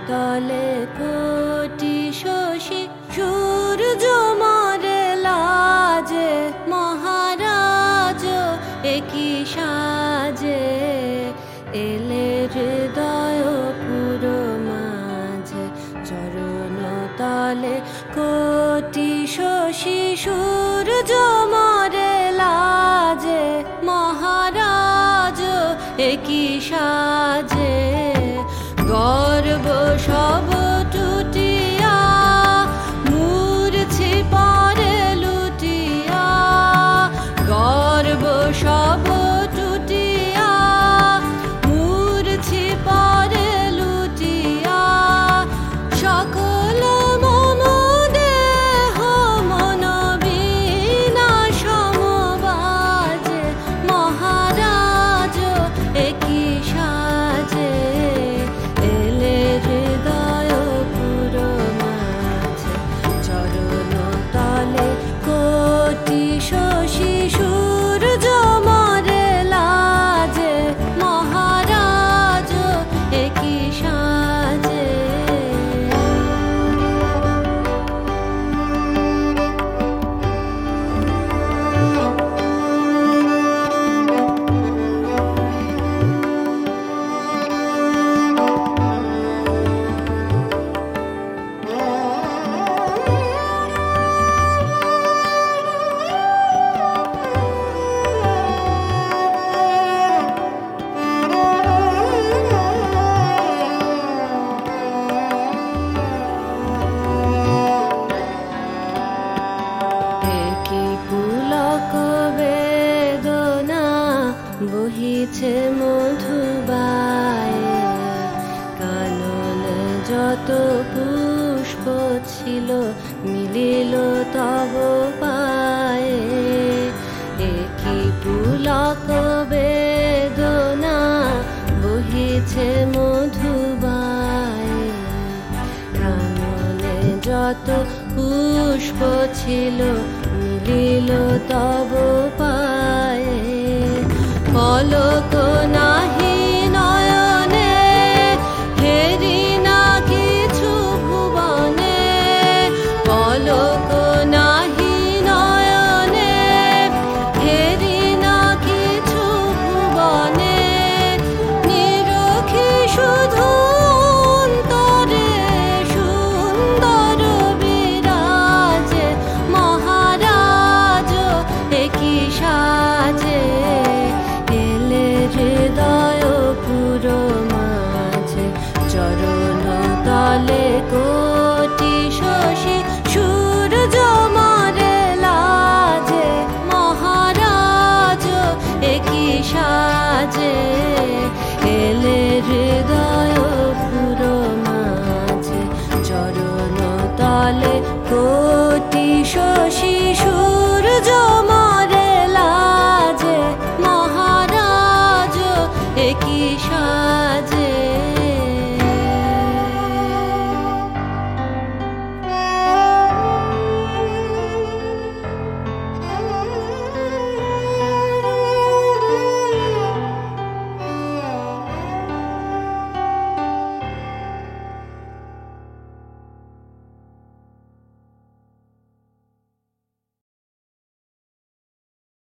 তলে কোটি শশী সূর্য মরে লাজে, মহারাজ একই সাজে এলে হৃদয় পুরো মাঝে। চরণ তলে কোটি শশী সূর্য মরে লাজে, মহারাজ একই সাজে। গর্ব সব টুটিয়া মূর্ছি পরে লুটিয়া, গর্ব সব টুটিয়া মূর্ছি পরে লুটিয়া। সকল মম দেহ মন বিনা সমবাজে, মহারাজ একই সাজে এলে হৃদয় পুরো মাঝে। চরণ তলে কোটি শশী সূর্য মরে লাজে, মহারাজ একই সাজে। বহিছে মধুবায়ে, কাননে যত পুষ্প ছিল মিলিল তব পায়ে। একই পুলক বেদনা বহিছে মধুবায়ে, কাননে যত পুষ্প ছিল মিলিল তব পায়ে। পলক নাহি নয়নে হেরি না কিছু ভুবনে, পলক নাহি নয়নে হেরি না কিছু ভুবনে। নিরখি শুধু অন্তরে সুন্দর বিরাজে, মহারাজ একই সাজে এলে হৃদয় পুরো মাঝে। চরণ তলে কোটি শশী সূর্য মরে লাজে, মহারাজ একই সাজে এলে হৃদয় পুরো মাঝে। চরণ তলে